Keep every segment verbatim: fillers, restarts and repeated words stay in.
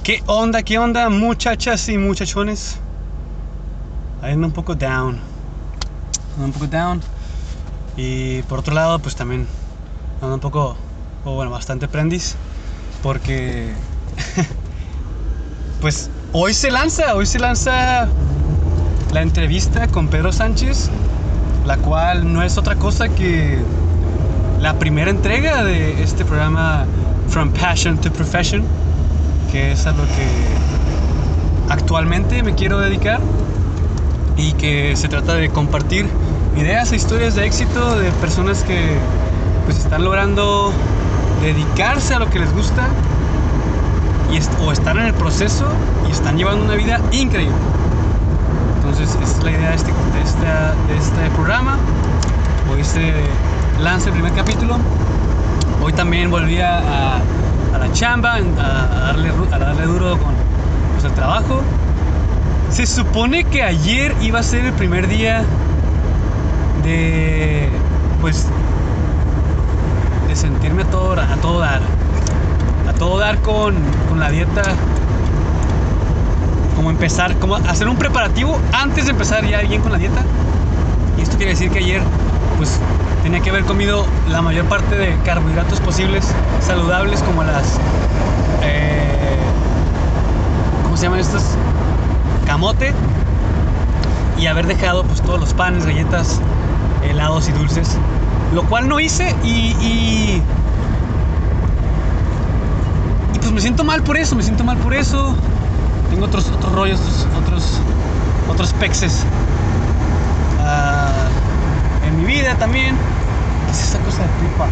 ¿Qué onda, qué onda, muchachas y muchachones? Ando un poco down. Ando un poco down. Y por otro lado, pues también ando un poco, o bueno, bastante prendis. Porque, pues hoy se lanza, hoy se lanza la entrevista con Pedro Sánchez, la cual no es otra cosa que la primera entrega de este programa From Passion to Profession, que es a lo que actualmente me quiero dedicar y que se trata de compartir ideas e historias de éxito de personas que pues están logrando dedicarse a lo que les gusta y est- o están en el proceso y están llevando una vida increíble. Entonces esa es la idea de este, de esta, de este programa. Hoy se lanza el primer capítulo. Hoy también volví a, a, a la chamba, a, a, darle, a darle duro con pues, el trabajo. Se supone que ayer iba a ser el primer día de pues de sentirme a todo, a todo dar a todo dar con, con la dieta, como empezar, como hacer un preparativo antes de empezar ya bien con la dieta. Y esto quiere decir que ayer pues tenía que haber comido la mayor parte de carbohidratos posibles, saludables, como las eh, ¿cómo se llaman estos? Camote, y haber dejado pues todos los panes, galletas, helados y dulces, lo cual no hice y, y y pues me siento mal por eso, me siento mal por eso. Tengo otros otros rollos, otros otros pexes uh, en mi vida también. ¿Qué es esta cosa de tripas?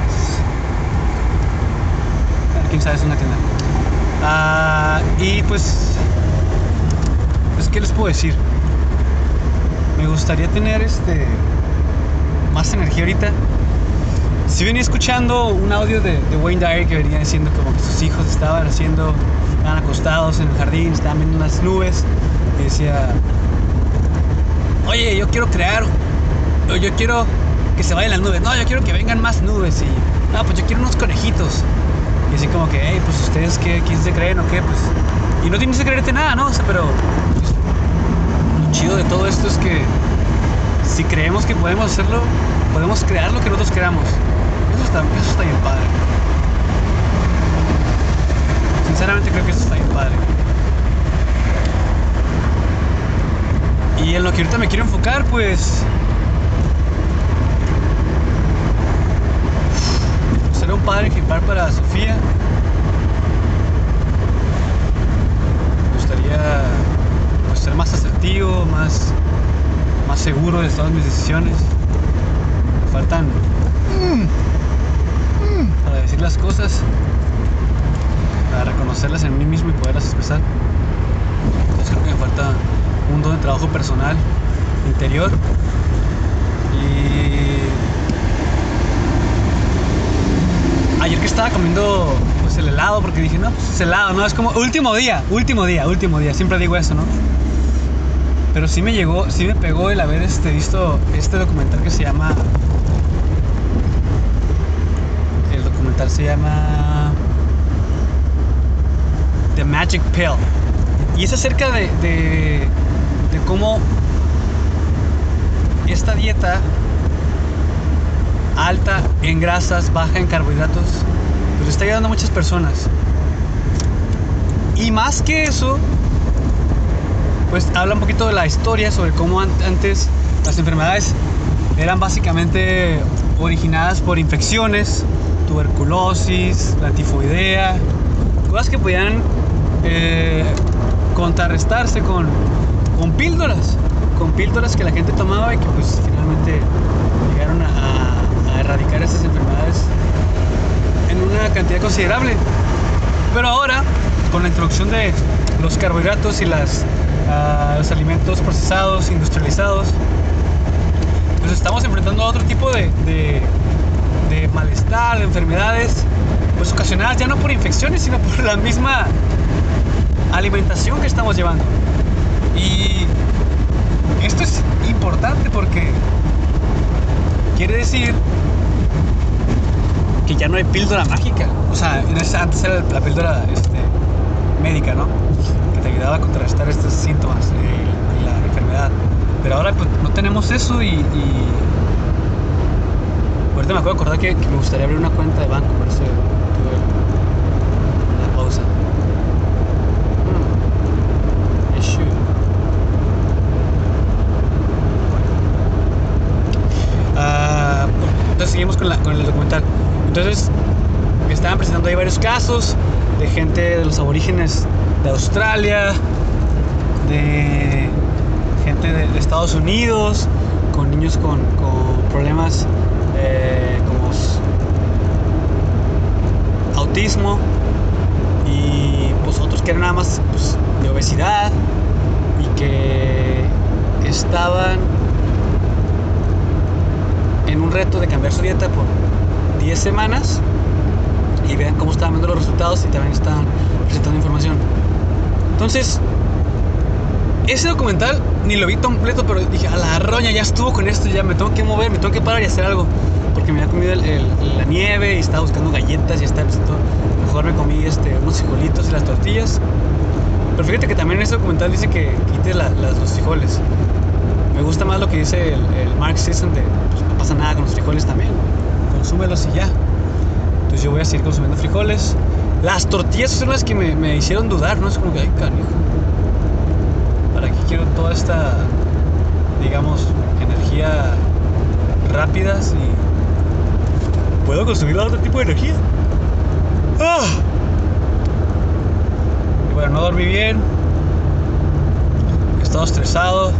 Quién sabe, es una tienda. Uh, y pues pues qué les puedo decir. Me gustaría tener este más energía ahorita. Si venía escuchando un audio de, de Wayne Dyer que venía diciendo como que sus hijos estaban haciendo, estaban acostados en el jardín, estaban viendo unas nubes, y decía, oye, yo quiero crear, yo, yo quiero que se vayan las nubes, no, yo quiero que vengan más nubes, y no, pues yo quiero unos conejitos. Y así como que, hey, pues ustedes qué, quién se creen o qué, pues, y no tienes que creerte nada, ¿no? O sea, pero pues, lo chido de todo esto es que si creemos que podemos hacerlo, podemos crear lo que nosotros queramos. Eso está, eso está bien padre. Sinceramente creo que eso está bien padre. Y en lo que ahorita me quiero enfocar, pues ser un padre ejemplar para Sofía. Me gustaría pues, ser más asertivo, más, más seguro de todas mis decisiones. Me faltan mm, mm, para decir las cosas, para reconocerlas en mí mismo y poderlas expresar. Entonces creo que me falta un don de trabajo personal, interior. Y ayer que estaba comiendo pues el helado, porque dije, no, pues es helado, ¿no? Es como último día, último día, último día. Siempre digo eso, ¿no? Pero sí me llegó, sí me pegó el haber este, visto este documental que se llama... El documental se llama The Magic Pill. Y es acerca de, de, de cómo esta dieta alta en grasas, baja en carbohidratos, pues le está ayudando a muchas personas. Y más que eso, pues habla un poquito de la historia sobre cómo antes las enfermedades eran básicamente originadas por infecciones, tuberculosis, la tifoidea, cosas que podían eh, contrarrestarse con, con píldoras, con píldoras que la gente tomaba y que pues finalmente llegaron a, a, a erradicar esas enfermedades en una cantidad considerable. Pero ahora, con la introducción de los carbohidratos y las Uh, los alimentos procesados, industrializados, pues estamos enfrentando a otro tipo de, de, de malestar, de enfermedades, pues ocasionadas ya no por infecciones, sino por la misma alimentación que estamos llevando. Y esto es importante porque quiere decir que ya no hay píldora mágica. O sea, antes era la píldora este, médica, ¿no? Que te ayudaba a contrarrestar estos síntomas de la enfermedad. Pero ahora pues no tenemos eso y, y... ahorita me acabo de acordar que, que me gustaría abrir una cuenta de banco, por eso tuve la pausa. Hmm. Issue. Ah, bueno, entonces seguimos con, la, con el documental. Entonces estaban presentando ahí varios casos de gente de los aborígenes de Australia, de gente de, de Estados Unidos, con niños con, con problemas eh, como autismo, y pues otros que eran nada más pues, de obesidad y que estaban en un reto de cambiar su dieta por diez semanas y vean cómo estaban viendo los resultados y también estaban presentando información. Entonces, ese documental ni lo vi completo, pero dije, a la roña, ya estuvo con esto, ya me tengo que mover, me tengo que parar y hacer algo, porque me había comido el, el, la nieve y estaba buscando galletas y estaba pensando, mejor me comí este, unos frijolitos y las tortillas. Pero fíjate que también en ese documental dice que quite la, las, los frijoles. Me gusta más lo que dice el, el Mark Sisson de, pues no pasa nada con los frijoles también, consúmelos y ya. Entonces yo voy a seguir consumiendo frijoles. Las tortillas son las que me, me hicieron dudar, ¿no? Es como que, ay, canijo, ¿para qué quiero toda esta, digamos, energía rápida si puedo consumir otro tipo de energía? ¡Ah! Y bueno, no dormí bien, he estado estresado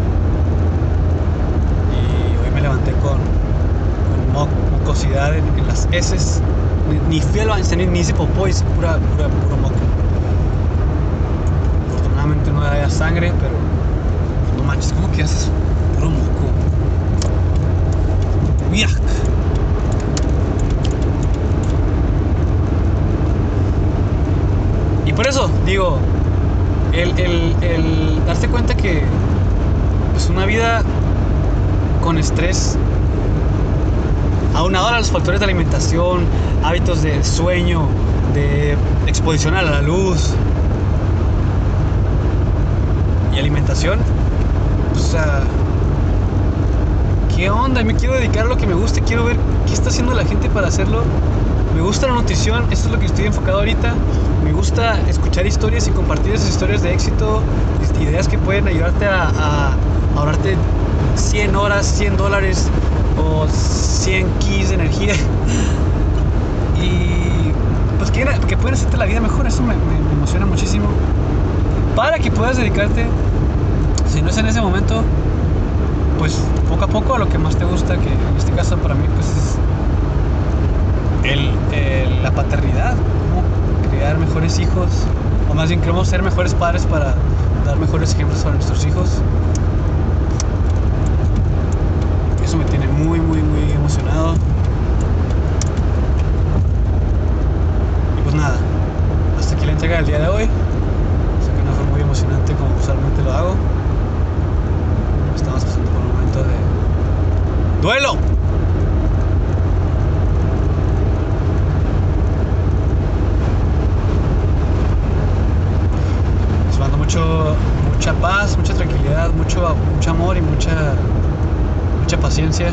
y hoy me levanté con, con mo mucosidad en, en las heces. Ni, ni fui al baño, ni, ni hice popó, hice pura, pura, puro moco. Afortunadamente no había sangre, pero no manches, ¿cómo que haces puro moco? ¡Yuck! Y por eso, digo, el, el, el darse cuenta que pues una vida con estrés, aunado a los factores de alimentación, hábitos de sueño, de exposición a la luz y alimentación, pues, o sea, ¿qué onda? Me quiero dedicar a lo que me guste, quiero ver qué está haciendo la gente para hacerlo. Me gusta la nutrición, esto es lo que estoy enfocado ahorita. Me gusta escuchar historias y compartir esas historias de éxito, ideas que pueden ayudarte a, a ahorrarte cien horas, cien dólares o cien keys de energía. Y pues que, que pueden hacerte la vida mejor, eso me, me, me emociona muchísimo. Para que puedas dedicarte, si no es en ese momento, pues poco a poco a lo que más te gusta, que en este caso para mí pues es el, el, la paternidad, cómo crear mejores hijos, o más bien queremos ser mejores padres para dar mejores ejemplos para nuestros hijos. Eso me tiene muy muy muy emocionado. Y pues nada, hasta aquí la entrega del día de hoy. Sé que no fue muy emocionante como usualmente lo hago. Estamos pasando por un momento de duelo. Les mando mucho, mucha paz, mucha tranquilidad, mucho, mucho amor y mucha, mucha paciencia.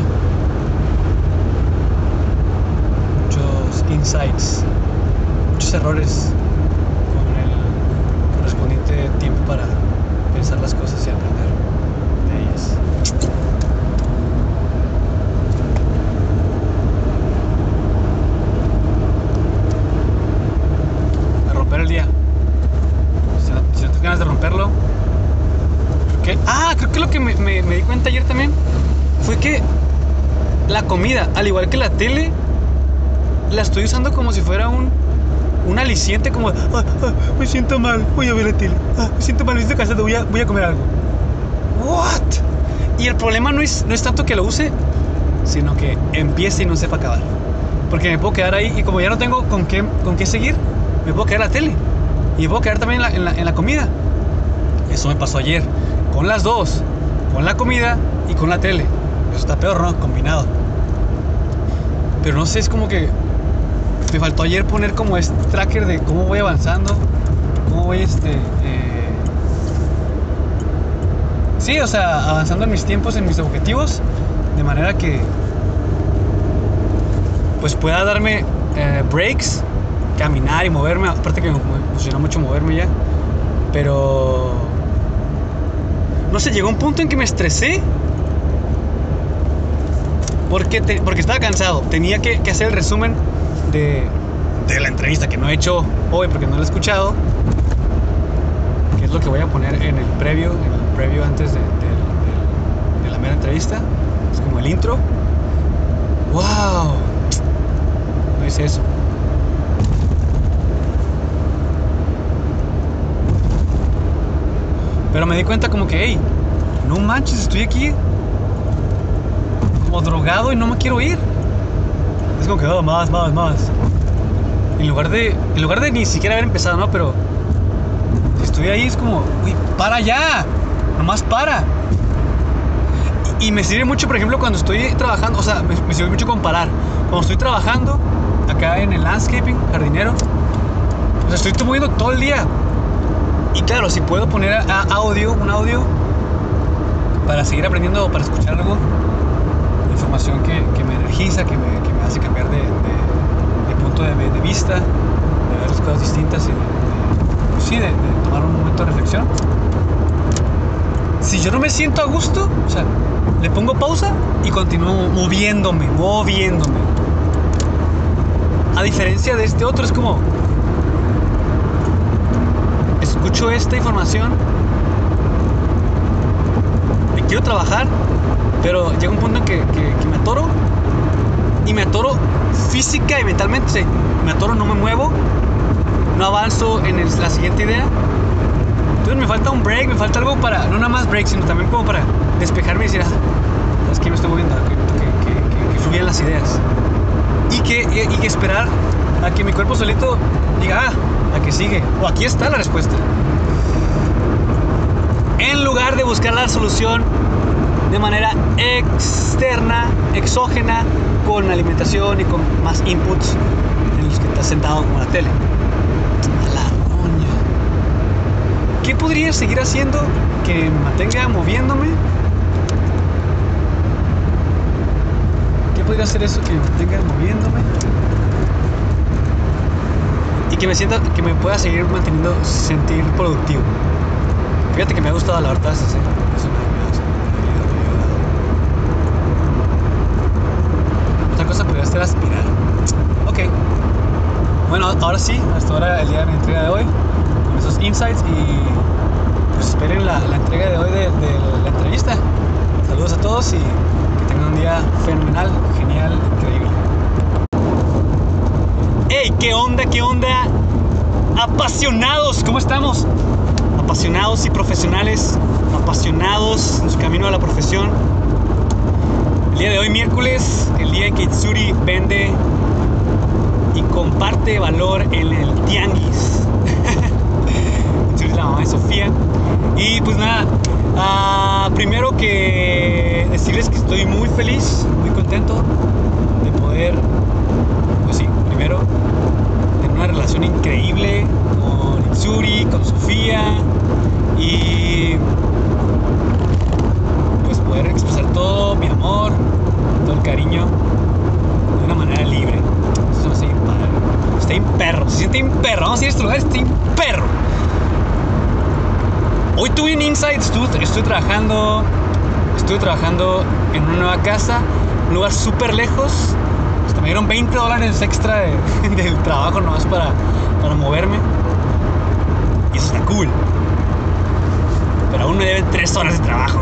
Muchos insights, muchos errores con el correspondiente tiempo para pensar las cosas y aprender de ellas. A romper el día. Si no, si no tienes ganas de romperlo, ¿qué? Ah, creo que lo que me, me, me di cuenta ayer también fue que la comida, al igual que la tele, la estoy usando como si fuera un, un aliciente, como, ah, ah, me siento mal, voy a ver la tele, ah, me siento mal, me siento cansado, voy a, voy a comer algo. What? Y el problema no es, no es tanto que lo use, sino que empiece y no sepa acabar. Porque me puedo quedar ahí y como ya no tengo con qué, con qué seguir, me puedo quedar en la tele. Y me puedo quedar también en la, en, la, en la comida. Eso me pasó ayer, con las dos, con la comida y con la tele. Eso está peor, ¿no? Combinado. Pero no sé, es como que me faltó ayer poner como este tracker de cómo voy avanzando, cómo cómo voy este eh, sí, o sea, avanzando en mis tiempos, en mis objetivos, de manera que pues pueda darme eh, breaks, caminar y moverme. Aparte que me funciona mucho moverme ya, pero no sé, llegó un punto en que me estresé porque, te, porque estaba cansado. Tenía que, que hacer el resumen de, de la entrevista que no he hecho hoy porque no la he escuchado, que es lo que voy a poner en el previo, en el previo antes de, de, de, de la mera entrevista. Es como el intro. ¡Wow! No hice eso. Pero me di cuenta como que, hey, no manches, estoy aquí como drogado y no me quiero ir. Es como que, oh, más, más, más. En lugar de, en lugar de ni siquiera haber empezado, ¿no? Pero si estoy ahí es como, uy, para ya, nomás para. Y, y me sirve mucho, por ejemplo, cuando estoy trabajando, o sea, me, me sirve mucho comparar. Cuando estoy trabajando acá en el landscaping, jardinero, o sea, estoy moviendo todo el día. Y claro, si puedo poner a, a audio, un audio, para seguir aprendiendo o para escuchar algo, información que, que me energiza, que me, que me hace cambiar de, de, de punto de, de vista, de ver las cosas distintas y de, de, pues sí, de, de tomar un momento de reflexión. Si yo no me siento a gusto, o sea, le pongo pausa y continúo moviéndome, moviéndome. A diferencia de este otro, es como, escucho esta información, me quiero trabajar, pero llega un punto en que, que, que me atoro, y me atoro física y mentalmente. O sea, me atoro, no me muevo, no avanzo en el, la siguiente idea. Entonces me falta un break, me falta algo para, no nada más break, sino también como para despejarme y decir, ah, es que me estoy moviendo, que, que, que, que, que fluyan las ideas. Y que, y, y que esperar a que mi cuerpo solito diga, ah, a que sigue, o aquí está la respuesta. En lugar de buscar la solución de manera externa, exógena, con alimentación y con más inputs en los que estás sentado como la tele. A la roña. ¿Qué podría seguir haciendo que me mantenga moviéndome? ¿Qué podría hacer eso que me mantenga moviéndome? Y que me sienta, que me pueda seguir manteniendo, sentir productivo. Fíjate que me ha gustado la verdad, sí, eso me, me ha Otra cosa podría ser aspirar. Ok. Bueno, ahora sí, hasta ahora el día de mi entrega de hoy, con esos insights, y pues esperen la, la entrega de hoy de, de la entrevista. Saludos a todos y que tengan un día fenomenal, genial, increíble. ¡Hey! ¿Qué onda? ¿Qué onda? Apasionados, ¿cómo estamos? Apasionados y profesionales, apasionados en su camino a la profesión. El día de hoy, miércoles, el día en que Itsuri vende y comparte valor en el tianguis. Itsuri es la mamá de Sofía. Y pues nada, uh, primero que decirles que estoy muy feliz, muy contento de poder, pues sí, primero, tener una relación increíble con Itsuri, con Sofía, y pues poder expresar todo mi amor, todo el cariño de una manera libre. Eso se me hace bien padre. Está bien perro, se siente bien perro. Vamos a ir a este lugar, está bien perro. Hoy tuve un insight, estuve, estuve trabajando Estuve trabajando en una nueva casa, un lugar súper lejos. Hasta me dieron veinte dólares extra de, del trabajo nomás para, para moverme. Y eso está cool. Pero aún me deben tres horas de trabajo.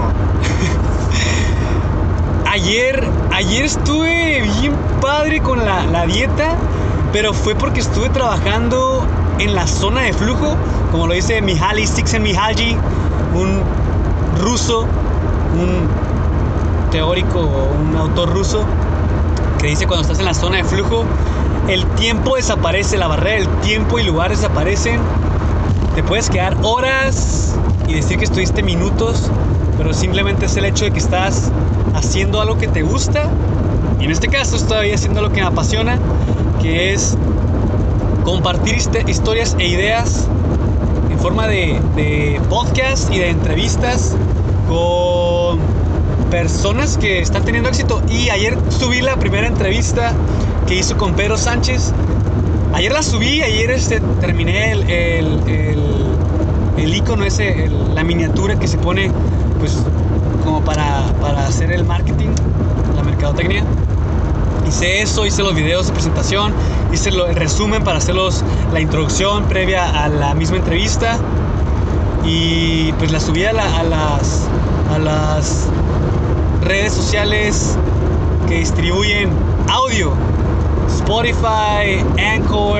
Ayer, ayer estuve bien padre con la, la dieta, pero fue porque estuve trabajando en la zona de flujo, como lo dice Mihaly Csikszentmihalyi, un ruso, un teórico o un autor ruso, que dice: cuando estás en la zona de flujo, el tiempo desaparece, la barrera del tiempo y lugar desaparecen. Te puedes quedar horas y decir que estuviste minutos, pero simplemente es el hecho de que estás haciendo algo que te gusta. Y en este caso estoy haciendo lo que me apasiona, que es compartir historias e ideas en forma de, de podcast y de entrevistas con personas que están teniendo éxito. Y ayer subí la primera entrevista que hizo con Pedro Sánchez. Ayer la subí, ayer este, terminé el, el, el, el icono ese, el, la miniatura que se pone pues como para, para hacer el marketing, la mercadotecnia. Hice eso, hice los videos de presentación, hice lo, el resumen para hacerlos, la introducción previa a la misma entrevista. Y pues la subí a, la, a, las, a las redes sociales que distribuyen audio: Spotify, Anchor.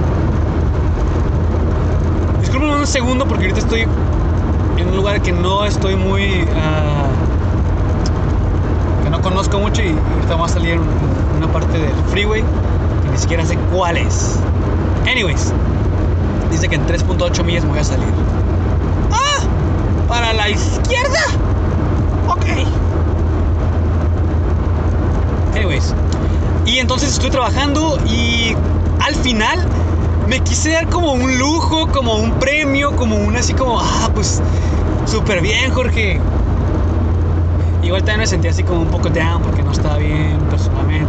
Disculpen un segundo porque ahorita estoy en un lugar que no estoy muy uh, que no conozco mucho, y ahorita vamos a salir en una parte del freeway que ni siquiera sé cuál es. Anyways, dice que en tres punto ocho millas me voy a salir. ¡Ah! ¡Para la izquierda! Ok. Anyways, y entonces estoy trabajando y al final me quise dar como un lujo, como un premio, como un así como, ah, pues súper bien, Jorge. Igual también me sentí así como un poco down porque no estaba bien personalmente.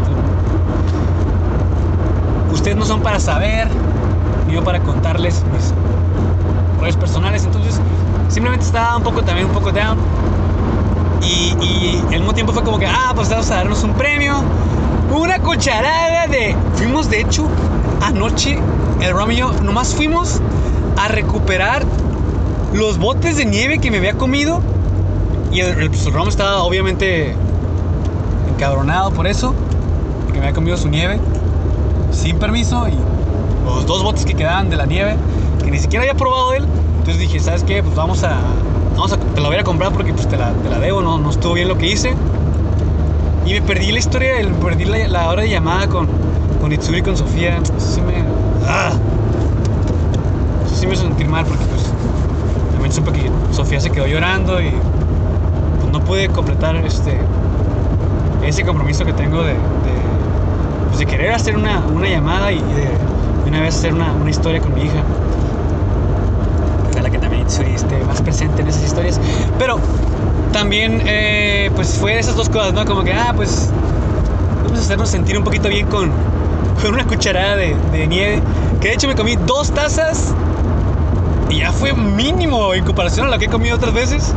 Ustedes no son para saber, ni yo para contarles mis rollos personales. Entonces simplemente estaba un poco también un poco down. Y, y al mismo tiempo fue como que, ah, pues vamos a darnos un premio. Una cucharada de... Fuimos, de hecho, anoche, el Ram y yo, nomás fuimos a recuperar los botes de nieve que me había comido. Y el, el, pues el Ram estaba obviamente encabronado por eso, porque me había comido su nieve sin permiso. Y los dos botes que quedaban de la nieve, que ni siquiera había probado él. Entonces dije, ¿sabes qué? Pues vamos a... Vamos a te la voy a comprar porque pues te la, te la debo, no, no estuvo bien lo que hice. Y me perdí la historia, me perdí la, la hora de llamada con, con Itsuri y con Sofía. Eso sí me... ¡Ah! Eso sí me hizo sentir mal porque pues también supe que Sofía se quedó llorando y pues no pude completar este ese compromiso que tengo de, de, pues, de querer hacer una, una llamada y de, de una vez hacer una, una historia con mi hija. Ojalá que también Itsuri esté más presente en esas historias. Pero también eh, pues fue esas dos cosas, ¿no? Como que, ah, pues vamos a hacernos sentir un poquito bien con, con una cucharada de, de nieve. Que de hecho me comí dos tazas y ya fue mínimo en comparación a lo que he comido otras veces.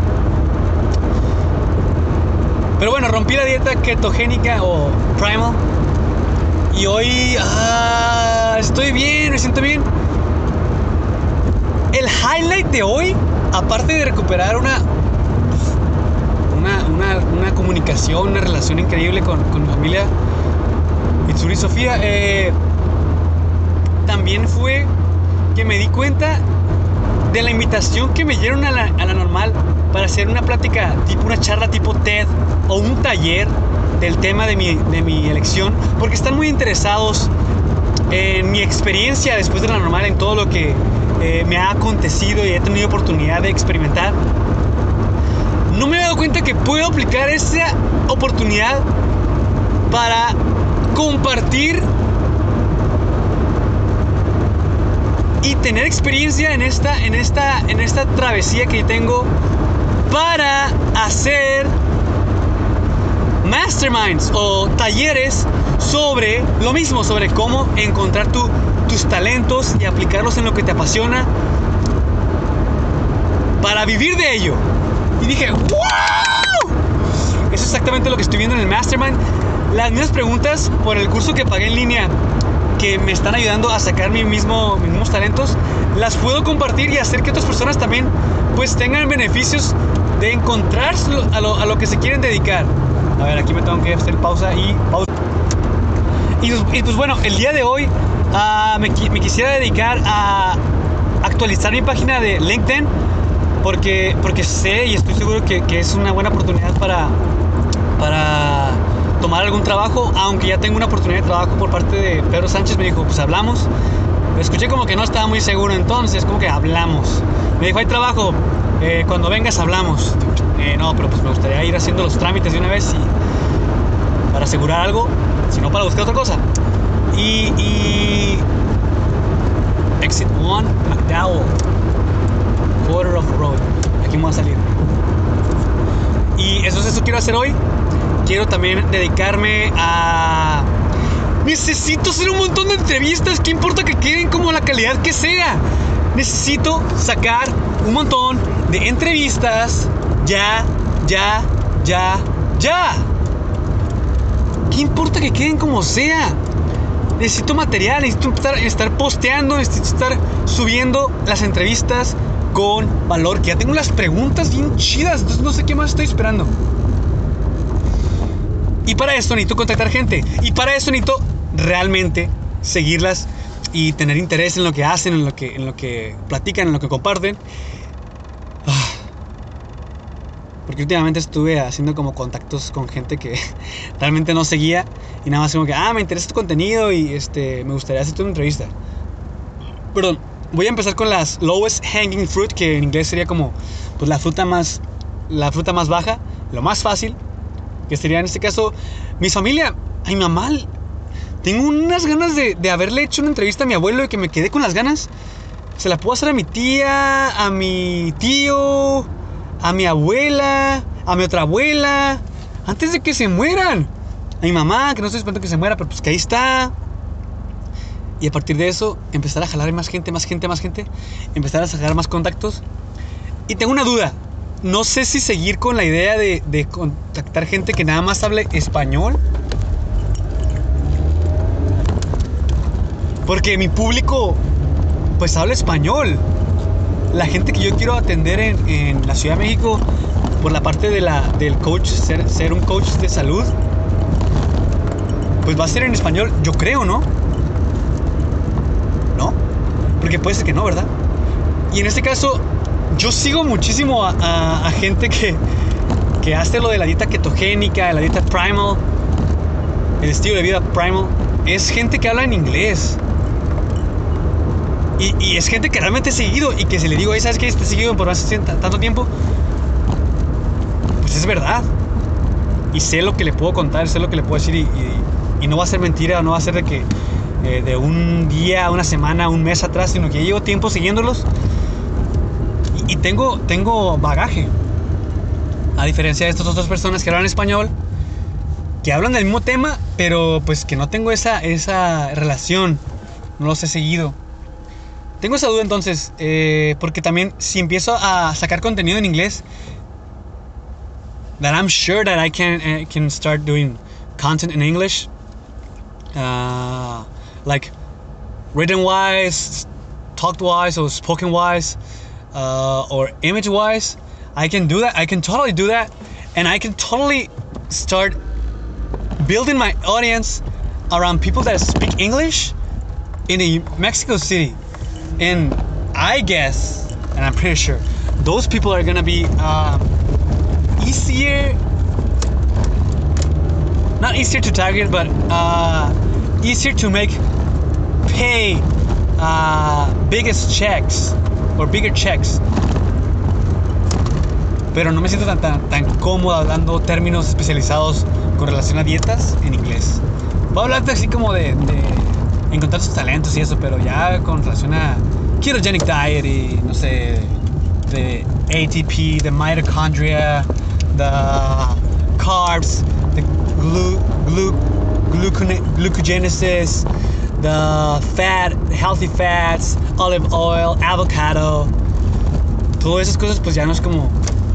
Pero bueno, rompí la dieta ketogénica o primal. Y hoy ah, estoy bien, me siento bien. El highlight de hoy, aparte de recuperar una Una, una, una comunicación, una relación increíble con, con mi familia Itsuri y Sofía, eh, también fue que me di cuenta de la invitación que me dieron a la, a la normal para hacer una plática, tipo una charla tipo TED o un taller del tema de mi, de mi elección, porque están muy interesados en mi experiencia después de la normal, en todo lo que eh, me ha acontecido y he tenido oportunidad de experimentar. No me he dado cuenta que puedo aplicar esa oportunidad para compartir y tener experiencia en esta, en esta, en esta travesía que tengo para hacer masterminds o talleres sobre lo mismo, sobre cómo encontrar tu, tus talentos y aplicarlos en lo que te apasiona para vivir de ello. Y dije, ¡wow! Eso es exactamente lo que estoy viendo en el Mastermind. Las mismas preguntas por el curso que pagué en línea, que me están ayudando a sacar mi mismo, mis mismos talentos, las puedo compartir y hacer que otras personas también pues tengan beneficios de encontrar a lo, a lo que se quieren dedicar. A ver, aquí me tengo que hacer pausa y pausa. Y, y pues bueno, el día de hoy uh, me, me quisiera dedicar a actualizar mi página de LinkedIn. Porque, porque sé y estoy seguro que, que es una buena oportunidad para, para tomar algún trabajo. Aunque ya tengo una oportunidad de trabajo por parte de Pedro Sánchez. Me dijo, pues hablamos. Lo escuché como que no estaba muy seguro, entonces como que hablamos. Me dijo, hay trabajo, eh, cuando vengas hablamos. eh, No, pero pues me gustaría ir haciendo los trámites de una vez y para asegurar algo, si no para buscar otra cosa. Y, y Exit One, McDowell. va a salir. Y eso es eso quiero hacer hoy. Quiero también dedicarme a... Necesito hacer un montón de entrevistas. ¿Qué importa que queden como la calidad que sea? Necesito sacar un montón de entrevistas. Ya, ya, ya, ya. ¿Qué importa que queden como sea? Necesito material, necesito estar, estar posteando, necesito estar subiendo las entrevistas con valor. Que ya tengo las preguntas bien chidas, entonces no sé qué más estoy esperando. Y para esto necesito contactar gente. Y para eso necesito realmente seguirlas y tener interés en lo que hacen, en lo que, en lo que platican, en lo que comparten. Porque últimamente estuve haciendo como contactos con gente que realmente no seguía. Y nada más como que, ah, me interesa tu contenido y este, me gustaría hacerte una entrevista. Perdón, voy a empezar con las lowest hanging fruit, que en inglés sería como pues la fruta más, la fruta más baja, lo más fácil. Que sería en este caso mi familia. A mi mamá tengo unas ganas de, de haberle hecho una entrevista a mi abuelo y que me quedé con las ganas. Se la puedo hacer a mi tía, a mi tío, a mi abuela, a mi otra abuela, antes de que se mueran. A mi mamá, que no estoy esperando que se muera, pero pues que ahí está. Y a partir de eso empezar a jalar más gente, más gente, más gente. Empezar a sacar más contactos. Y tengo una duda. No sé si seguir con la idea de, de contactar gente que nada más hable español. Porque mi público pues habla español. La gente que yo quiero atender en, en la Ciudad de México, por la parte de la, del coach, ser, ser un coach de salud, pues va a ser en español, yo creo, ¿no? ¿No? Porque puede ser que no, ¿verdad? Y en este caso, yo sigo muchísimo a, a, a gente que, que hace lo de la dieta ketogénica, la dieta primal, el estilo de vida primal. Es gente que habla en inglés. Y, y es gente que realmente he seguido y que si le digo, ¿sabes qué? Te he seguido por más de tanto tiempo. Pues es verdad. Y sé lo que le puedo contar, sé lo que le puedo decir y, y, y no va a ser mentira, no va a ser de que eh, de un día, una semana, un mes atrás, sino que llevo tiempo siguiéndolos y, y tengo, tengo bagaje. A diferencia de estas otras personas que hablan español, que hablan del mismo tema, pero pues que no tengo esa, esa relación, no los he seguido. Tengo esa duda entonces, eh, porque también si empiezo a sacar contenido en inglés, that I'm sure that I can uh, can start doing content in English, uh, like written wise, talked wise, or spoken wise, uh, or image wise. I can do that. I can totally do that, and I can totally start building my audience around people that speak English in the Mexico City. And I guess, and I'm pretty sure, those people are gonna be um, easier, not easier to target, but uh, easier to make pay uh, biggest checks or bigger checks. Pero no me siento tan, tan, tan cómodo hablando términos especializados con relación a dietas en inglés. Voy a hablarte así como de, de encontrar sus talentos y eso, pero ya con relación a ketogenic diet y no sé, the A T P, the mitochondria, the carbs, the glu, glu, glucone, glucogenesis, the fat, healthy fats, olive oil, avocado, todas esas cosas pues ya no es como...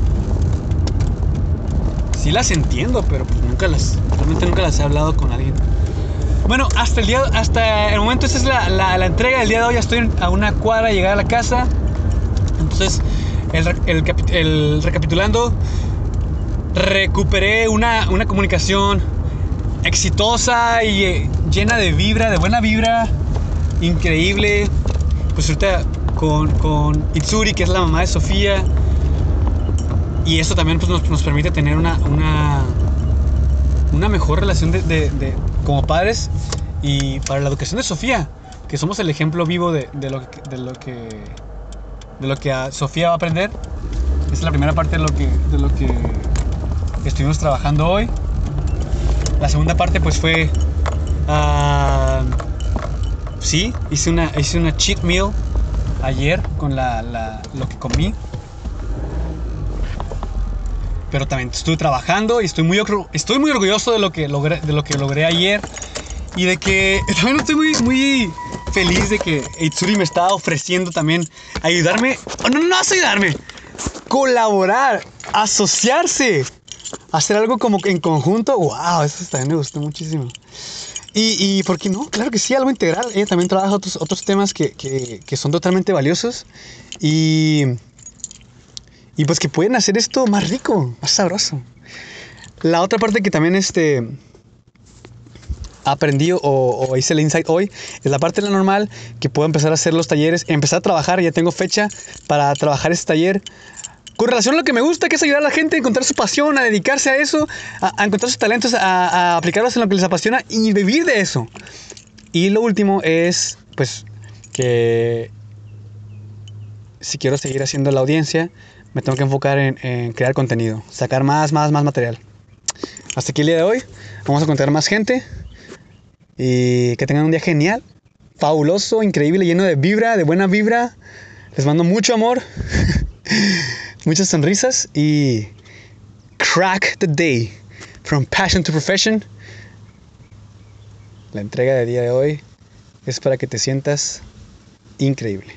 Sí las entiendo, pero pues nunca las, realmente nunca las he hablado con alguien. Bueno, hasta el día, hasta el momento esa es la, la, la entrega del día de hoy. Ya estoy a una cuadra de llegar a la casa. Entonces, el, el, el recapitulando, recuperé una, una comunicación exitosa y llena de vibra, de buena vibra, increíble. Pues ahorita con, con Itsuri, que es la mamá de Sofía. Y eso también pues, nos, nos permite tener una, una, una mejor relación de, de, de, como padres. Y para la educación de Sofía, que somos el ejemplo vivo de, de, lo, de, lo, que, de lo que Sofía va a aprender. Esa es la primera parte de lo que, de lo que estuvimos trabajando hoy. La segunda parte pues fue... Uh, sí, hice una, hice una cheat meal ayer con la, la, lo que comí. pero también estuve trabajando y estoy muy, estoy muy orgulloso de lo que logré, de lo que logré ayer. Y de que también estoy muy, muy feliz de que Itsuri me está ofreciendo también ayudarme. Oh, no, no ayudarme. Colaborar, asociarse, hacer algo como en conjunto. Wow, eso también me gustó muchísimo. Y, y ¿por qué no? Claro que sí, algo integral. Ella también trabaja otros, otros temas que, que, que son totalmente valiosos. Y, y pues que pueden hacer esto más rico, más sabroso. La otra parte que también este... aprendí o, o hice el insight hoy es la parte de la normal, que puedo empezar a hacer los talleres, empezar a trabajar. Ya tengo fecha para trabajar este taller con relación a lo que me gusta, que es ayudar a la gente a encontrar su pasión, a dedicarse a eso, a, a encontrar sus talentos, a, a aplicarlos en lo que les apasiona y vivir de eso. Y lo último es pues que si quiero seguir haciendo la audiencia, me tengo que enfocar en, en crear contenido, sacar más, más, más material. Hasta aquí el día de hoy. Vamos a encontrar más gente. Y que tengan un día genial, fabuloso, increíble, lleno de vibra, de buena vibra. Les mando mucho amor, muchas sonrisas y crack the day. From passion to profession. La entrega del día de hoy es para que te sientas increíble.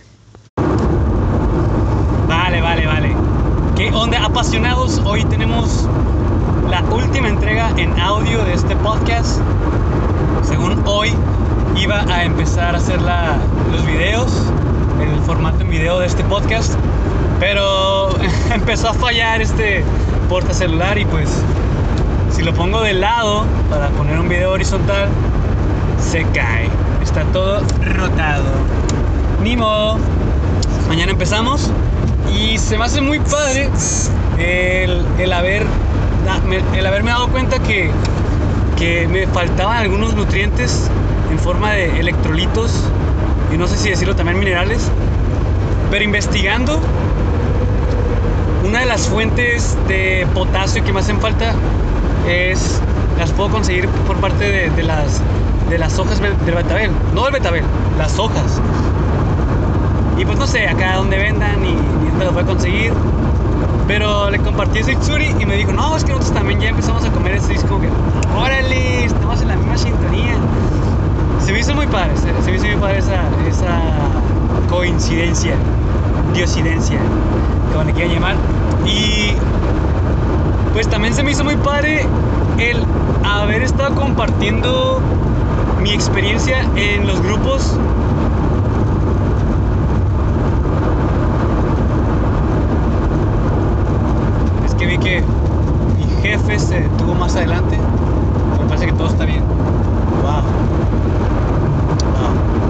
Vale, vale, vale. ¿Qué onda, apasionados? Hoy tenemos la última entrega en audio de este podcast. Según hoy iba a empezar a hacer la, los videos, el formato en video de este podcast, pero empezó a fallar este portacelular y pues si lo pongo de lado para poner un video horizontal se cae, está todo rotado. Ni modo, mañana empezamos y se me hace muy padre el, el, haber, el haberme dado cuenta que que me faltaban algunos nutrientes en forma de electrolitos y no sé si decirlo también minerales, pero investigando, una de las fuentes de potasio que me hacen falta es, las puedo conseguir por parte de, de, las, de las hojas del betabel, no del betabel, las hojas. Y pues no sé acá donde vendan y, y dónde los voy a conseguir. Pero le compartí eso a Itsuri y me dijo, no, es que nosotros también ya empezamos a comer esto. Y es como que, órale, estamos en la misma sintonía. Se me hizo muy padre, se, se me hizo muy padre esa, esa coincidencia, diosidencia, como le quieran llamar. Y pues también se me hizo muy padre el haber estado compartiendo mi experiencia en los grupos. Que vi que mi jefe se detuvo más adelante. Me parece que todo está bien. Wow. Wow.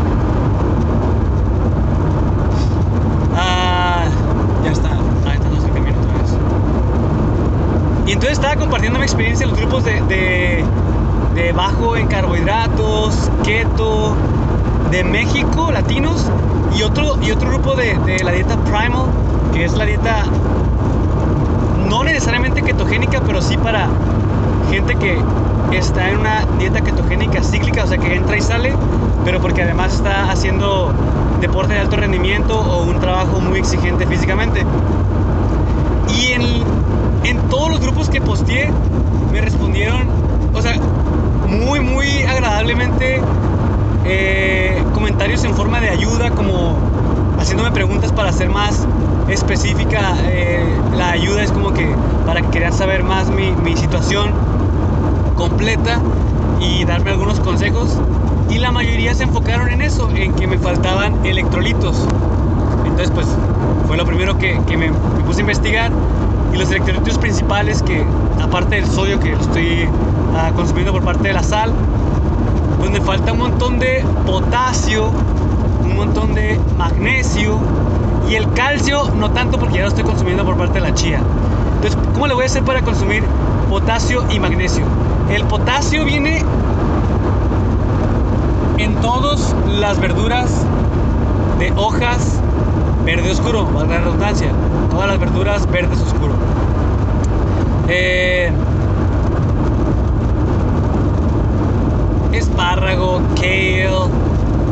Ah, ya está. Ah, está no se camino otra vez. Y entonces estaba compartiendo mi experiencia en los grupos de, de, de bajo en carbohidratos, keto, de México, latinos, y otro, y otro grupo de, de la dieta Primal, que es la dieta no necesariamente ketogénica, pero sí para gente que está en una dieta ketogénica cíclica, o sea que entra y sale, pero porque además está haciendo deporte de alto rendimiento o un trabajo muy exigente físicamente. Y en, en todos los grupos que posteé me respondieron, o sea, muy muy agradablemente eh, comentarios en forma de ayuda, como haciéndome preguntas para hacer más específica. Eh, la ayuda es como que para que quieran saber más mi, mi situación completa y darme algunos consejos, y la mayoría se enfocaron en eso, en que me faltaban electrolitos. Entonces pues fue lo primero que, que me, me puse a investigar, y los electrolitos principales, que aparte del sodio que lo estoy uh, consumiendo por parte de la sal, pues me falta un montón de potasio, un montón de magnesio, y el calcio no tanto porque ya lo estoy consumiendo por parte de la chía. Entonces, ¿cómo le voy a hacer para consumir potasio y magnesio? El potasio viene en todas las verduras de hojas verde oscuro, valga la redundancia, todas las verduras verdes oscuro. Eh, espárrago, kale,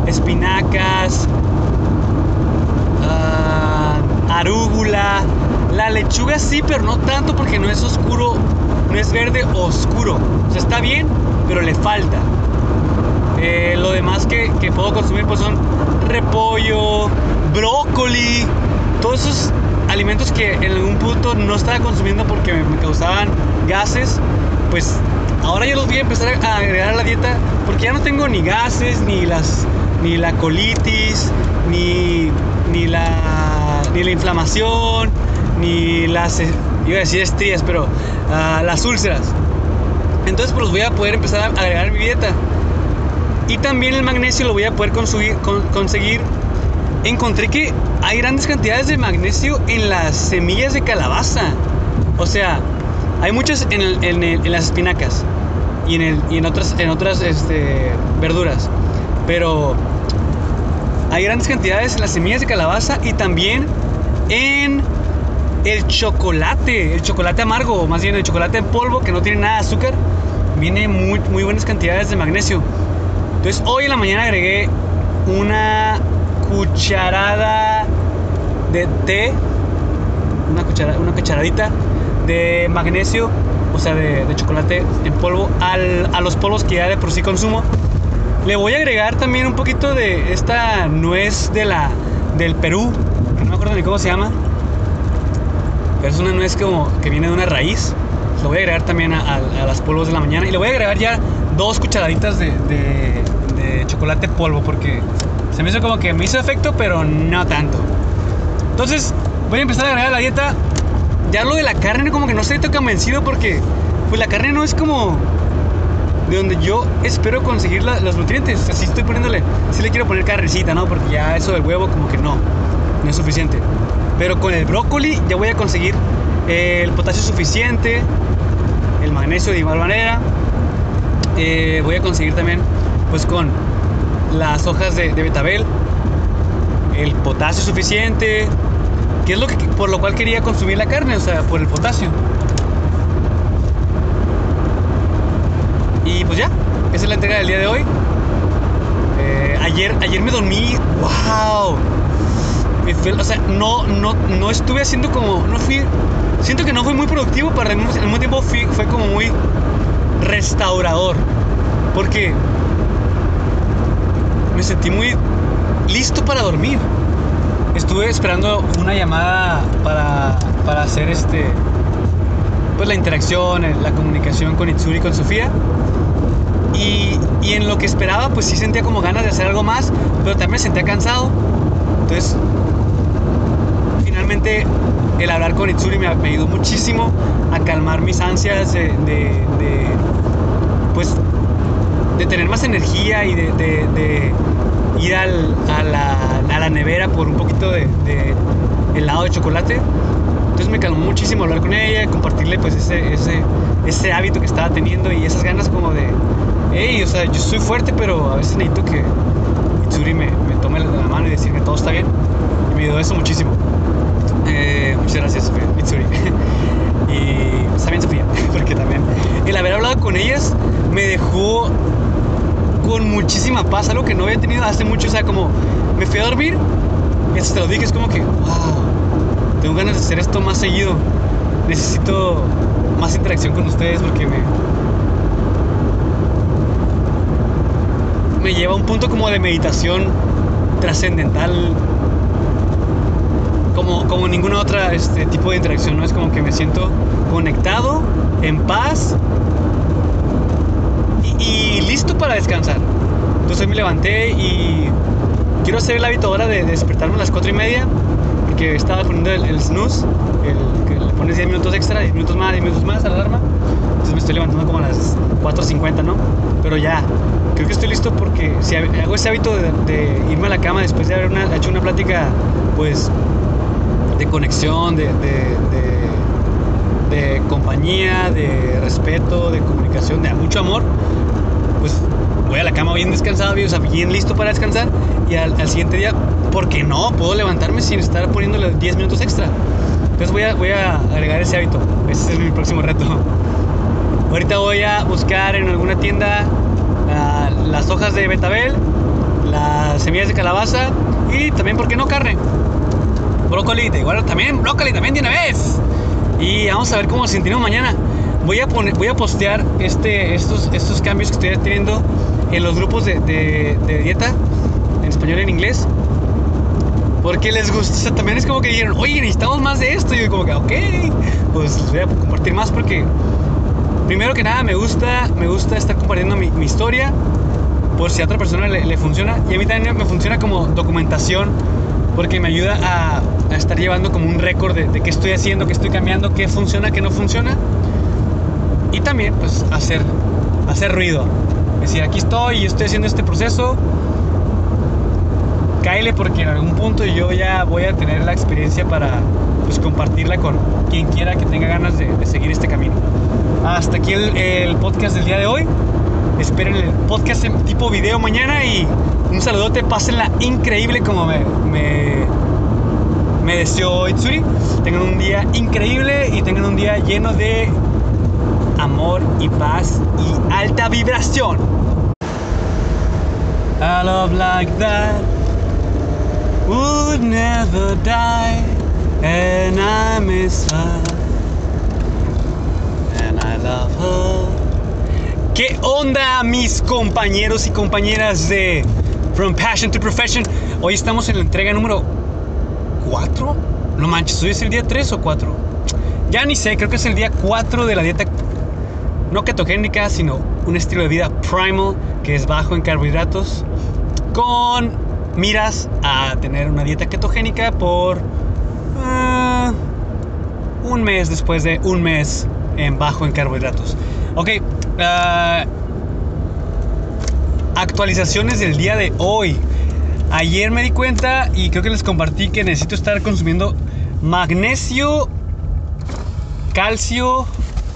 espinacas, uh, arúgula, La lechuga sí, pero no tanto porque no es oscuro, no es verde oscuro. O sea, está bien, pero le falta. Eh, lo demás que, que puedo consumir pues son repollo, brócoli, todos esos alimentos que en algún punto no estaba consumiendo porque me, me causaban gases. Pues ahora yo los voy a empezar a agregar a la dieta porque ya no tengo ni gases, ni las, ni la colitis, ni, ni la, ni la inflamación, ni las, iba a decir estrías, pero uh, las úlceras. Entonces pues los voy a poder empezar a agregar en mi dieta. Y también el magnesio lo voy a poder consumir, con, conseguir. Encontré que hay grandes cantidades de magnesio en las semillas de calabaza. O sea, hay muchas en, el, en, el, en las espinacas y en, el, y en otras, en otras este, verduras. Pero hay grandes cantidades en las semillas de calabaza y también en el chocolate. El chocolate amargo, o más bien el chocolate en polvo que no tiene nada de azúcar. Viene muy, muy buenas cantidades de magnesio. Entonces hoy en la mañana agregué una cucharada de té, una, cuchara, una cucharadita de magnesio, o sea de, de chocolate en polvo al, a los polvos que ya de por sí consumo. Le voy a agregar también un poquito de esta nuez de la, del Perú, que no me acuerdo ni cómo se llama, pero es una nuez como que viene de una raíz. Lo voy a agregar también a, a, a las polvos de la mañana y le voy a agregar ya dos cucharaditas de, de, de chocolate polvo porque se me hizo como que me hizo efecto, pero no tanto. Entonces voy a empezar a agregar a la dieta. Ya lo de la carne como que no estoy tan convencido porque pues la carne no es como de donde yo espero conseguir la, los nutrientes. O sea, sí estoy poniéndole, sí le quiero poner carnecita, ¿no? Porque ya eso del huevo como que no, no es suficiente. Pero con el brócoli ya voy a conseguir eh, el potasio suficiente, el magnesio de igual manera. Eh, voy a conseguir también pues con las hojas de, de betabel el potasio suficiente, que es lo que, por lo cual quería consumir la carne, o sea, por el potasio. Y pues ya, esa es la entrega del día de hoy. eh, ayer, ayer me dormí, wow, me fue, o sea, no, no, no estuve haciendo como, no fui, siento que no fui muy productivo, pero al mismo, al mismo tiempo fui, fue como muy restaurador, porque me sentí muy listo para dormir. Estuve esperando una llamada para, para hacer este, pues la interacción, la comunicación con Itsuri y con Sofía. Y, y en lo que esperaba, pues sí sentía como ganas de hacer algo más, pero también me sentía cansado. Entonces, finalmente, el hablar con Itsuri me, me ayudó muchísimo a calmar mis ansias de, de, de pues, de tener más energía y de, de, de ir al, a, la, a la nevera por un poquito de, de helado de chocolate. Entonces me calmó muchísimo hablar con ella, compartirle pues ese, ese, ese hábito que estaba teniendo y esas ganas como de, hey, o sea, yo soy fuerte, pero a veces necesito que Itsuri me, me tome la mano y decirme todo está bien. Y me ayudó eso muchísimo. Eh, muchas gracias, Sofía, Itsuri. Y está bien, Sofía, porque también el haber hablado con ellas me dejó con muchísima paz, algo que no había tenido hace mucho. O sea, como me fui a dormir y hasta te lo dije, es como que, wow, tengo ganas de hacer esto más seguido. Necesito más interacción con ustedes porque me me lleva a un punto como de meditación trascendental, como, como ninguna otra este, tipo de interacción, ¿no? Es como que me siento conectado, en paz y, y listo para descansar. Entonces hoy me levanté y quiero hacer el hábito ahora de, de despertarme a las cuatro y media, porque estaba poniendo el, el snooze, el que le pones diez minutos extra, diez minutos más, diez minutos más a la alarma. Entonces me estoy levantando como a las cuatro cincuenta, ¿no? Pero ya, creo que estoy listo porque si hago ese hábito de, de irme a la cama después de haber una, hecho una plática, pues, de conexión, de, de, de, de compañía, de respeto, de comunicación, de mucho amor, pues voy a la cama bien descansado, bien, o sea, bien listo para descansar. Y al, al siguiente día, ¿por qué no? Puedo levantarme sin estar poniéndole diez minutos extra. Entonces voy a, voy a agregar ese hábito. Ese es mi próximo reto. Ahorita voy a buscar en alguna tienda uh, las hojas de betabel, las semillas de calabaza y también, ¿por qué no, carne? brócoli, igual también brócoli, también de una vez. Y vamos a ver cómo nos sentimos mañana. Voy a, poner, voy a postear este, estos, estos cambios que estoy teniendo en los grupos de, de, de dieta, en español y en inglés. Porque les gusta, o sea, también es como que dijeron, oye, necesitamos más de esto. Y yo como que, ok, pues les voy a compartir más porque, primero que nada, me gusta, me gusta estar compartiendo mi, mi historia, por si a otra persona le, le funciona. Y a mí también me funciona como documentación, porque me ayuda a, a estar llevando como un récord de, de qué estoy haciendo, qué estoy cambiando, qué funciona, qué no funciona. Y también, pues, hacer, hacer ruido. Es decir, aquí estoy y estoy haciendo este proceso. Cáele porque en algún punto yo ya voy a tener la experiencia para, pues, compartirla con quien quiera que tenga ganas de, de seguir este camino. Hasta aquí el, el podcast del día de hoy. Esperen el podcast en tipo video mañana y un saludote, pásenla increíble como me, me, me deseó Itsuri. Tengan un día increíble y tengan un día lleno de amor y paz y alta vibración. A love like that would never die, and I miss her, and I love her. ¿Qué onda, mis compañeros y compañeras de From Passion to Profession? Hoy estamos en la entrega número cuatro. No manches, ¿hoy es el día tres o cuatro? Ya ni sé, creo que es el día cuatro de la dieta no ketogénica, sino un estilo de vida primal, que es bajo en carbohidratos, con miras a tener una dieta ketogénica por uh, un mes después de un mes en bajo en carbohidratos. Ok, uh, actualizaciones del día de hoy. Ayer me di cuenta y creo que les compartí que necesito estar consumiendo magnesio, calcio,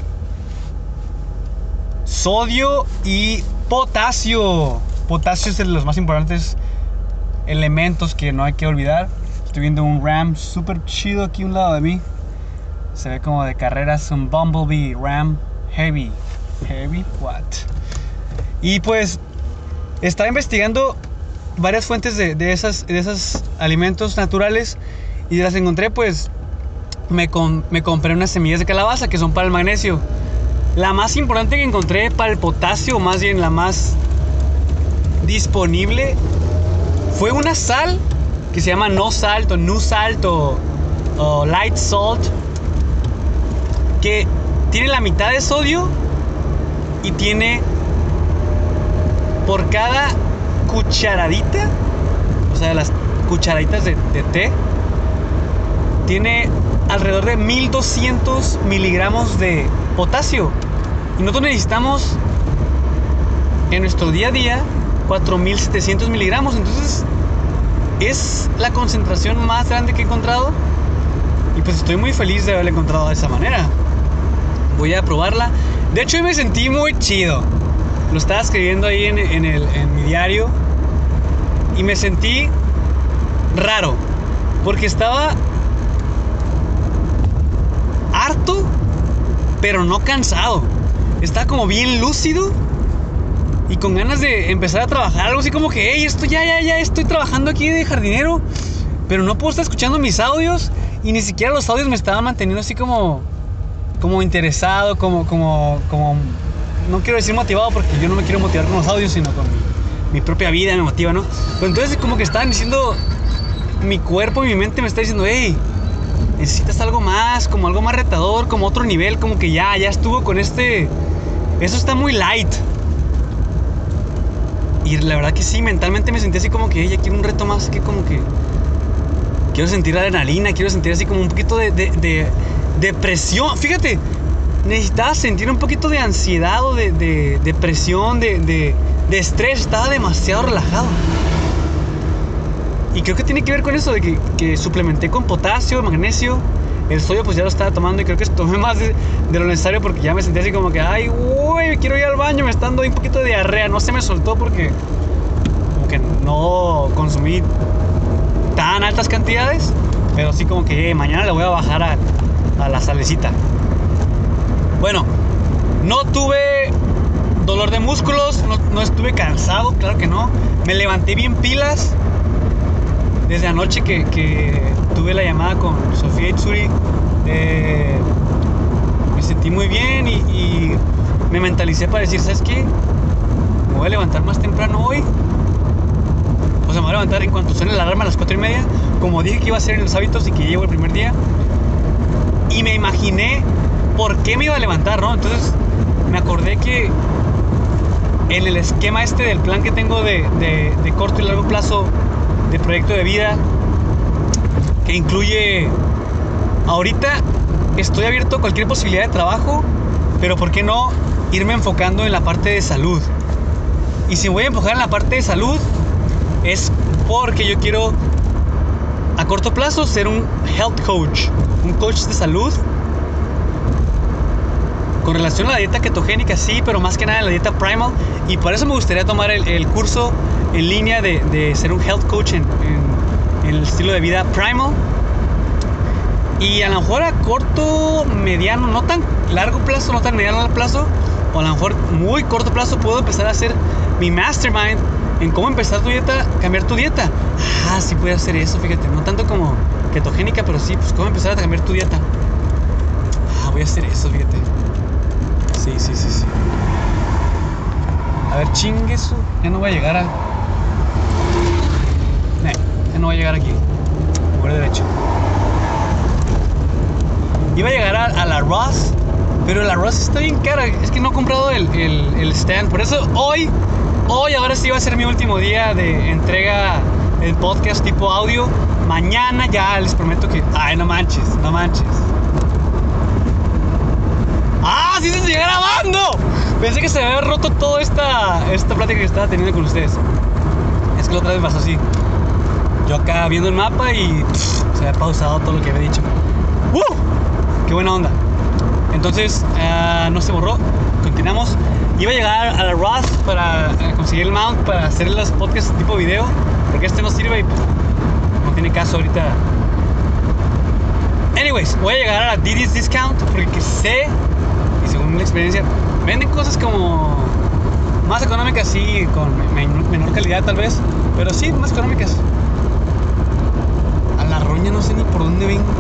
sodio y potasio. Potasio es de los más importantes elementos que no hay que olvidar. Estoy viendo un Ram súper chido aquí a un lado de mí. Se ve como de carreras, un Bumblebee Ram Heavy. Heavy, what? Y pues estaba investigando varias fuentes de, de, esas, de esos alimentos naturales y las encontré, pues me, com, me compré unas semillas de calabaza que son para el magnesio. La más importante que encontré para el potasio, o más bien la más disponible, fue una sal que se llama no salt o no salt o, o light salt, que tiene la mitad de sodio y tiene por cada cucharadita, o sea, las cucharaditas de, de té, tiene alrededor de mil doscientos miligramos de potasio. Y nosotros necesitamos en nuestro día a día cuatro mil setecientos miligramos. Entonces es la concentración más grande que he encontrado. Y pues estoy muy feliz de haberla encontrado de esa manera. Voy a probarla. De hecho, hoy me sentí muy chido. Lo estaba escribiendo ahí en, en, el, en mi diario. Y me sentí raro. Porque estaba harto, pero no cansado. Estaba como bien lúcido y con ganas de empezar a trabajar. Algo así como que, hey, esto ya, ya, ya estoy trabajando aquí de jardinero, pero no puedo estar escuchando mis audios. Y ni siquiera los audios me estaban manteniendo así como Como interesado, como, como, como no quiero decir motivado, porque yo no me quiero motivar con los audios, sino con mi, mi propia vida me motiva, ¿no? Pero entonces como que estaban diciendo, mi cuerpo y mi mente me está diciendo, hey, necesitas algo más, como algo más retador, como otro nivel, como que ya, ya estuvo con este, eso está muy light. Y la verdad que sí, mentalmente me sentí así como que, hey, ya quiero un reto más, que como que quiero sentir adrenalina, quiero sentir así como un poquito de, de, de depresión. Fíjate, necesitaba sentir un poquito de ansiedad o de, de depresión, de, de, de estrés. Estaba demasiado relajado. Y creo que tiene que ver con eso de que, que suplementé con potasio, magnesio. El sodio pues ya lo estaba tomando y creo que tomé más de, de lo necesario porque ya me sentí así como que, ay, güey, quiero ir al baño, me está dando un poquito de diarrea. No se me soltó porque como que no consumí tan altas cantidades, pero sí como que eh, mañana le voy a bajar a, a la salecita. Bueno, no tuve dolor de músculos, no, no estuve cansado, claro que no. Me levanté bien pilas. desde anoche que, que tuve la llamada con Sofía Itzuri, eh, me sentí muy bien y, y me mentalicé para decir, ¿sabes qué? Me voy a levantar más temprano hoy. O sea, me voy a levantar en cuanto suene la alarma a las cuatro y media, como dije que iba a ser en los hábitos y que llevo el primer día. Y me imaginé por qué me iba a levantar, ¿no? Entonces me acordé que en el esquema este del plan que tengo de, de, de corto y largo plazo de proyecto de vida, que incluye, ahorita estoy abierto a cualquier posibilidad de trabajo, pero ¿por qué no irme enfocando en la parte de salud? Y si me voy a enfocar en la parte de salud, es porque yo quiero a corto plazo ser un health coach, un coach de salud. Con relación a la dieta ketogénica, sí, pero más que nada la dieta primal. Y por eso me gustaría tomar el, el curso en línea de, de ser un health coach en, en, en el estilo de vida primal. Y a lo mejor a corto, mediano, no tan largo plazo, no tan mediano plazo, o a lo mejor muy corto plazo, puedo empezar a hacer mi mastermind en cómo empezar tu dieta, cambiar tu dieta. Ah, sí puedo hacer eso, fíjate. No tanto como ketogénica, pero sí, pues cómo empezar a cambiar tu dieta. Ah, voy a hacer eso, fíjate. Sí, sí, sí, sí. A ver, chingue eso. Ya no voy a llegar a... No, ya no voy a llegar aquí. Voy derecho. Iba a llegar a, a la Ross, pero la Ross está bien cara. Es que no he comprado el, el, el stand. Por eso hoy, hoy ahora sí va a ser mi último día de entrega el podcast tipo audio. Mañana ya les prometo que... Ay, no manches, no manches. ¡Ah, sí se sigue grabando! Pensé que se me había roto toda esta, esta plática que estaba teniendo con ustedes. Es que la otra vez pasó así. Yo acá viendo el mapa y pff, se había pausado todo lo que había dicho. ¡Uh! ¡Qué buena onda! Entonces, uh, no se borró. Continuamos. Iba a llegar a la Ross para uh, conseguir el mount para hacer los podcasts tipo video, porque este no sirve y pues, no tiene caso ahorita. Anyways, voy a llegar a la Diddy's Discount porque sé, y según la experiencia, venden cosas como más económicas, sí, con menor calidad tal vez, pero sí, más económicas. A la roña no sé ni por dónde vengo.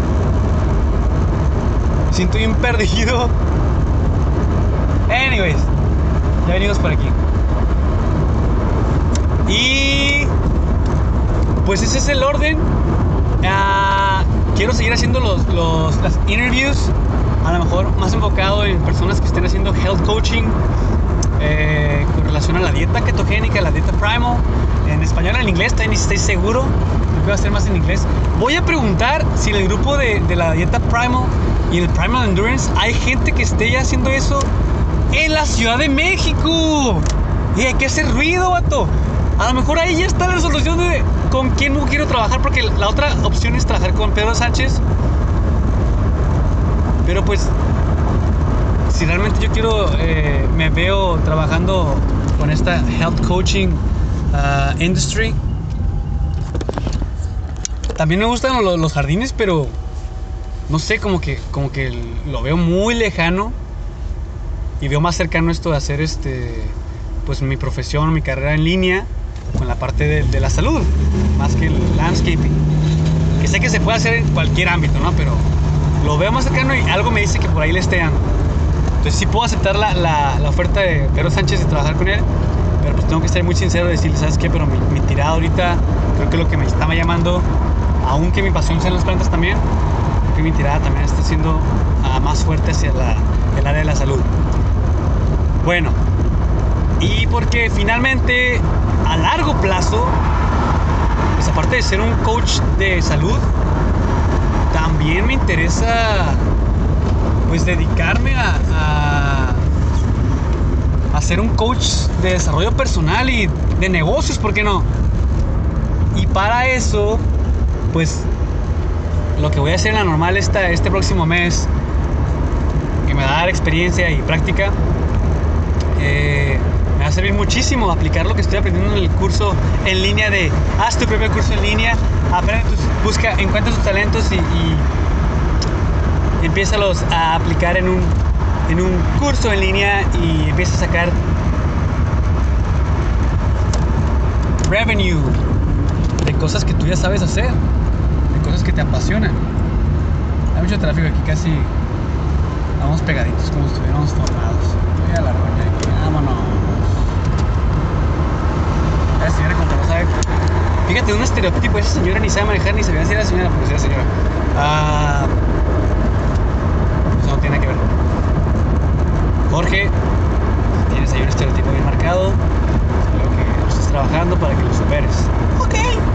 Me siento bien perdido. Anyways, ya venimos por aquí. Y pues ese es el orden. Uh, quiero seguir haciendo los, los, las interviews, a lo mejor más enfocado en personas que estén haciendo health coaching eh, con relación a la dieta ketogénica, la dieta primal, en español o en inglés, también estoy seguro que puedo hacer más en inglés. Voy a preguntar si en el grupo de, de la dieta primal y el primal endurance hay gente que esté ya haciendo eso en la Ciudad de México. Y hay que hacer ruido, vato. A lo mejor ahí ya está la resolución de con quién no quiero trabajar, porque la otra opción es trabajar con Pedro Sánchez. Pero pues, si realmente yo quiero, eh, me veo trabajando con esta health coaching uh, industry. También me gustan los, los jardines, pero no sé, como que, como que lo veo muy lejano y veo más cercano esto de hacer este, pues mi profesión, mi carrera en línea con la parte de, de la salud, más que el landscaping, que sé que se puede hacer en cualquier ámbito, ¿no? Pero lo veo más cercano y algo me dice que por ahí le esté dando. Entonces sí puedo aceptar la, la, la oferta de Pedro Sánchez y trabajar con él, pero pues tengo que ser muy sincero y decirle, ¿sabes qué? Pero mi, mi tirada ahorita, creo que lo que me estaba llamando, aunque mi pasión sean las plantas también, creo que mi tirada también está siendo uh, más fuerte hacia la, el área de la salud. Bueno, y porque finalmente a largo plazo, pues aparte de ser un coach de salud, también me interesa pues dedicarme a, a, a ser un coach de desarrollo personal y de negocios, ¿por qué no? Y para eso, pues lo que voy a hacer en la normal esta, este próximo mes, que me va a dar experiencia y práctica, eh, me va a servir muchísimo aplicar lo que estoy aprendiendo en el curso en línea de haz tu propio curso en línea, aprende tus, busca, encuentra tus talentos y, y empiézalos a aplicar en un, en un curso en línea y empieza a sacar revenue, cosas que tú ya sabes hacer, de cosas que te apasionan. Hay mucho tráfico aquí, casi vamos pegaditos como si estuviéramos formados. Voy a la roña aquí, vámonos. La señora como que no sabe. Fíjate, un estereotipo, esa señora ni sabe manejar ni se ve si era señora, por si era señora. Ah, eso no tiene nada que ver. Jorge, tienes ahí un estereotipo bien marcado. Espero que lo estés trabajando para que lo superes. Ok.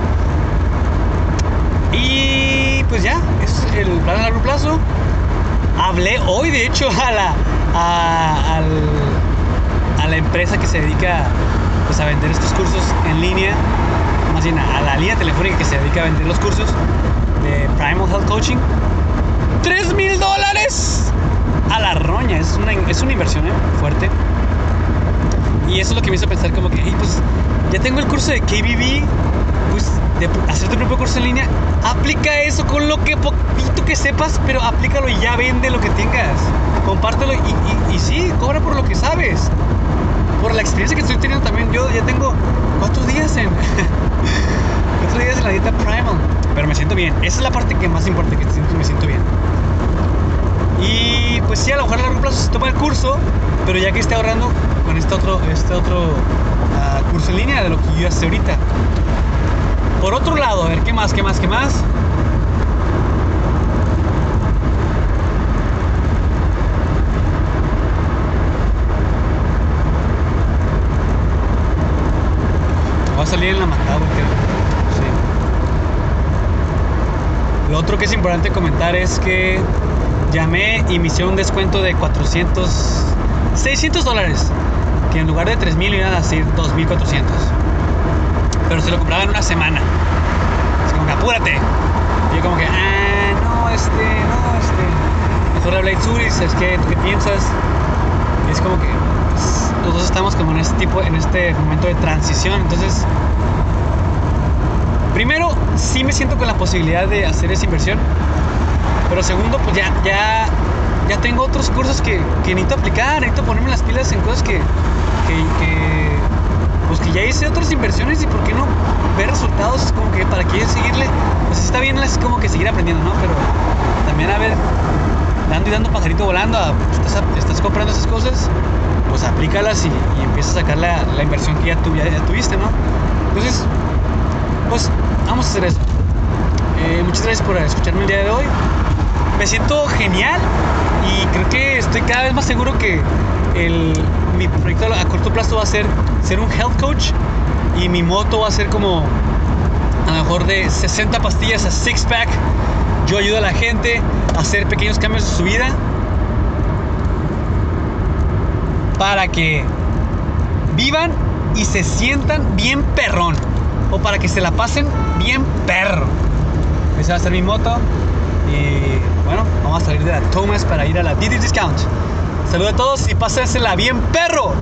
Y pues ya, es el plan a largo plazo. Hablé hoy, de hecho, a la, a, al, a la empresa que se dedica pues, a vender estos cursos en línea. Más bien a la línea telefónica que se dedica a vender los cursos de Primal Health Coaching. ¡tres mil dólares! A la roña, es una, es una inversión ¿eh? fuerte. Y eso es lo que me hizo pensar como que, hey, pues ya tengo el curso de K B B, pues de hacer tu propio curso en línea, aplica eso con lo que poquito que sepas, pero aplícalo y ya vende lo que tengas. Compártelo y, y, y sí, cobra por lo que sabes. Por la experiencia que estoy teniendo también, yo ya tengo cuatro días en cuatro días en la dieta Primal, pero me siento bien. Esa es la parte que más importa, que me siento bien. Y pues sí, a lo mejor a largo plazo se toma el curso, pero ya que esté ahorrando con este otro, este otro uh, curso en línea de lo que yo ya sé ahorita. Por otro lado, a ver, ¿qué más, qué más, qué más? Va a salir en la mandada, creo. Sí. Lo otro que es importante comentar es que llamé y me hicieron un descuento de cuatrocientos, seiscientos dólares, que en lugar de tres mil iban a decir dos mil cuatrocientos, pero se lo compraba en una semana. Así como que apúrate. Y yo como que, ah, no, este, no, este mejor le hablé a Itsuri, ¿sabes qué? ¿Tú qué piensas? Y es como que pues, los dos estamos como en este tipo, en este momento de transición. Entonces, primero, sí me siento con la posibilidad de hacer esa inversión. Pero segundo, pues ya, ya, ya tengo otros cursos que, que necesito aplicar, necesito ponerme las pilas en cosas que, que, que, pues que ya hice otras inversiones y por qué no ver resultados, como que para que yo seguirle, pues está bien, es como que seguir aprendiendo, ¿no? Pero también a ver, dando y dando pajarito volando, a, estás, estás comprando esas cosas, pues aplícalas y, y empiezas a sacar la, la inversión que ya, tu, ya, ya tuviste, ¿no? Entonces, pues vamos a hacer eso. Eh, muchas gracias por escucharme el día de hoy. Me siento genial y creo que estoy cada vez más seguro que el, mi proyecto a corto plazo va a ser ser un health coach y mi moto va a ser como a lo mejor de sesenta pastillas a six pack. Yo ayudo a la gente a hacer pequeños cambios en su vida para que vivan y se sientan bien perrón, o para que se la pasen bien perro. Esa va a ser mi moto. Y bueno, vamos a salir de la Thomas para ir a la Didi Discount. Saludos a todos y pásensela bien perro.